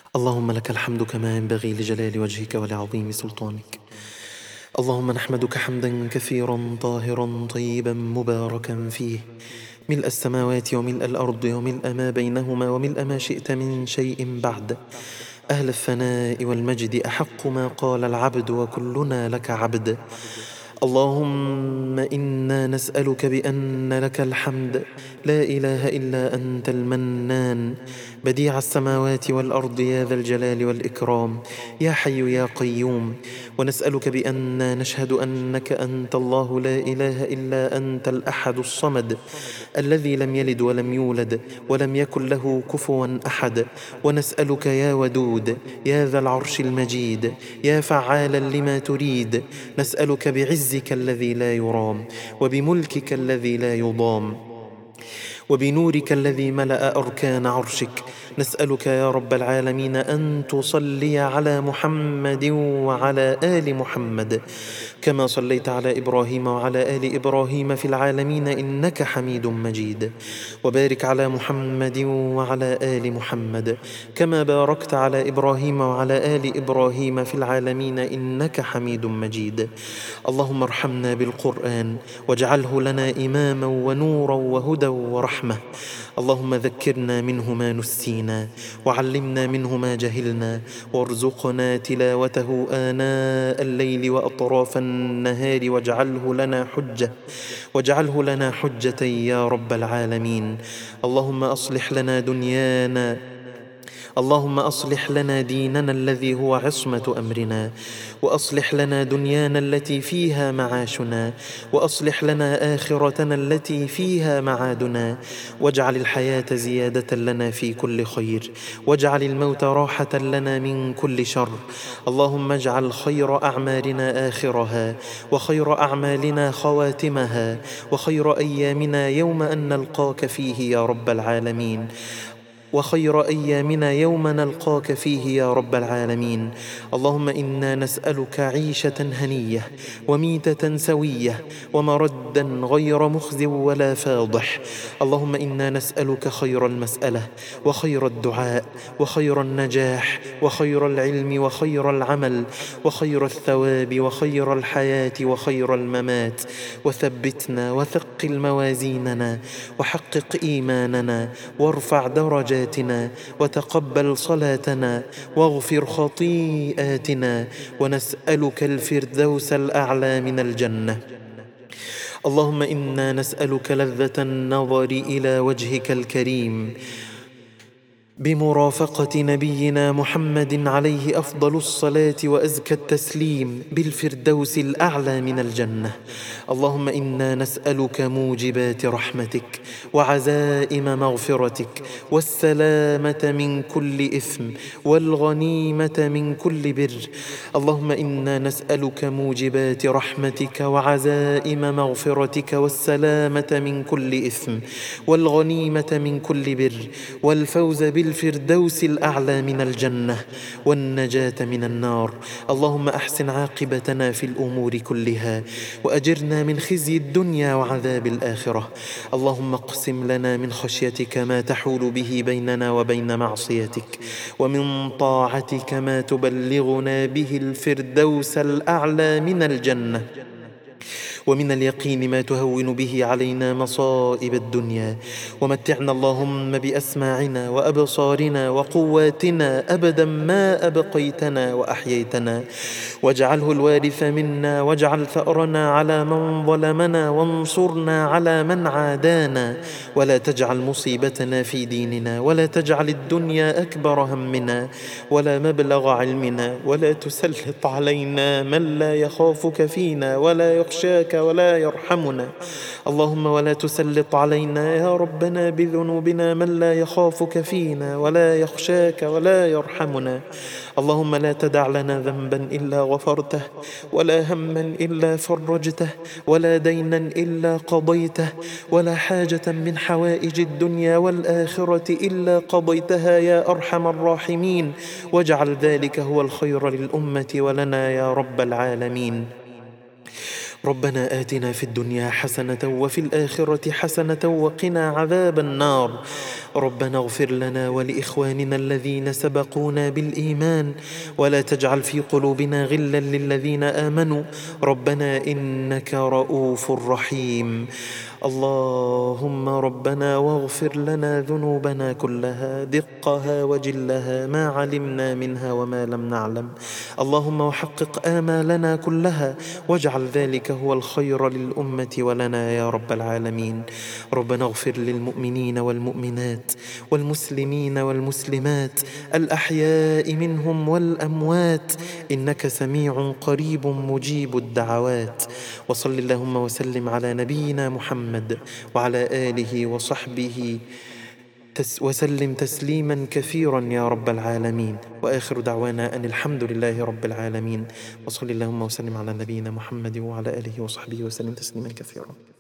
اللهم لك الحمد كما ينبغي لجلال وجهك ولعظيم سلطانك. اللهم نحمدك حمدا كثيرا طاهرا طيبا مباركا فيه، ملء السماوات وملء الأرض وملء ما بينهما وملء ما شئت من شيء بعد. أهل الثناء والمجد أحق ما قال العبد وكلنا لك عبد. اللهم إنا نسألك بأن لك الحمد، لا إله إلا أنت المنان، بديع السماوات والأرض يا ذا الجلال والإكرام، يا حي يا قيوم. ونسألك بأننا نشهد أنك أنت الله لا إله إلا أنت الأحد الصمد، الذي لم يلد ولم يولد ولم يكن له كفوا أحد. ونسألك يا ودود يا ذا العرش المجيد يا فعالا لما تريد، نسألك بعزك الذي لا يرام، وبملكك الذي لا يضام، وبنورك الذي ملأ أركان عرشك، نسألك يا رب العالمين أن تصلي على محمد وعلى آل محمد كما صليت على إبراهيم وعلى آل إبراهيم في العالمين إنك حميد مجيد، وبارك على محمد وعلى آل محمد كما باركت على إبراهيم وعلى آل إبراهيم في العالمين إنك حميد مجيد. اللهم ارحمنا بالقرآن واجعله لنا إماما ونورا وهدى ورحمة. اللهم ذكرنا منه ما نسينا، وعلمنا منه ما جهلنا، وارزقنا تلاوته آناء الليل وأطراف النهار، واجعله لنا حجة يا رب العالمين. اللهم أصلح لنا ديننا الذي هو عصمة أمرنا، وأصلح لنا دنيانا التي فيها معاشنا، وأصلح لنا آخرتنا التي فيها معادنا، واجعل الحياة زيادة لنا في كل خير، واجعل الموت راحة لنا من كل شر. اللهم اجعل خير أعمالنا آخرها، وخير أعمالنا خواتمها، وخير أيامنا يوم أن نلقاك فيه يا رب العالمين، اللهم إنا نسألك عيشة هنية، وميتة سوية، ومردا غير مخزٍ ولا فاضح. اللهم إنا نسألك خير المسألة، وخير الدعاء، وخير النجاح، وخير العلم، وخير العمل، وخير الثواب، وخير الحياة، وخير الممات. وثبتنا وثقل موازيننا، وحقق إيماننا، وارفع درجاتنا، وتقبل صلاتنا، واغفر خطيئاتنا، ونسألك الفردوس الأعلى من الجنة. اللهم إنا نسألك لذة النظر إلى وجهك الكريم بمرافقة نبينا محمد عليه أفضل الصلاة وأزكى التسليم بالفردوس الأعلى من الجنة. اللهم إنا نسألك موجبات رحمتك، وعزائم مغفرتك، والسلامة من كل إثم، والغنيمة من كل بر. اللهم إنا نسألك موجبات رحمتك، وعزائم مغفرتك، والسلامة من كل إثم، والغنيمة من كل بر، والفوز بالفردوس الأعلى من الجنة، والنجاة من النار. اللهم أحسن عاقبتنا في الأمور كلها، وأجرنا من خزي الدنيا وعذاب الآخرة. اللهم اقسم لنا من خشيتك ما تحول به بيننا وبين معصيتك، ومن طاعتك ما تبلغنا به الفردوس الأعلى من الجنة، ومن اليقين ما تهون به علينا مصائب الدنيا. ومتعنا اللهم بأسماعنا وأبصارنا وقواتنا أبدا ما أبقيتنا وأحييتنا، واجعله الوارث منا، واجعل ثأرنا على من ظلمنا، وانصرنا على من عادانا، ولا تجعل مصيبتنا في ديننا، ولا تجعل الدنيا أكبر همنا ولا مبلغ علمنا، ولا تسلط علينا من لا يخافك فينا ولا يخشاك ولا يرحمنا. اللهم ولا تسلط علينا يا ربنا بذنوبنا من لا يخافك فينا ولا يخشاك ولا يرحمنا. اللهم لا تدع لنا ذنبا إلا غفرته، ولا هما إلا فرجته، ولا دينا إلا قضيته، ولا حاجة من حوائج الدنيا والآخرة إلا قضيتها يا أرحم الراحمين، واجعل ذلك هو الخير للأمة ولنا يا رب العالمين. ربنا آتنا في الدنيا حسنة وفي الآخرة حسنة وقنا عذاب النار. ربنا اغفر لنا ولإخواننا الذين سبقونا بالإيمان ولا تجعل في قلوبنا غلا للذين آمنوا ربنا إنك رؤوف رحيم. اللهم ربنا واغفر لنا ذنوبنا كلها دقها وجلها ما علمنا منها وما لم نعلم. اللهم وحقق آمالنا كلها واجعل ذلك هو الخير للأمة ولنا يا رب العالمين. ربنا اغفر للمؤمنين والمؤمنات والمسلمين والمسلمات الأحياء منهم والأموات إنك سميع قريب مجيب الدعوات. وصل اللهم وسلم على نبينا محمد وعلى آله وصحبه وسلم تسليما كثيرا يا رب العالمين. وآخر دعوانا أن الحمد لله رب العالمين. وصل اللهم وسلم على نبينا محمد وعلى آله وصحبه وسلم تسليما كثيرا.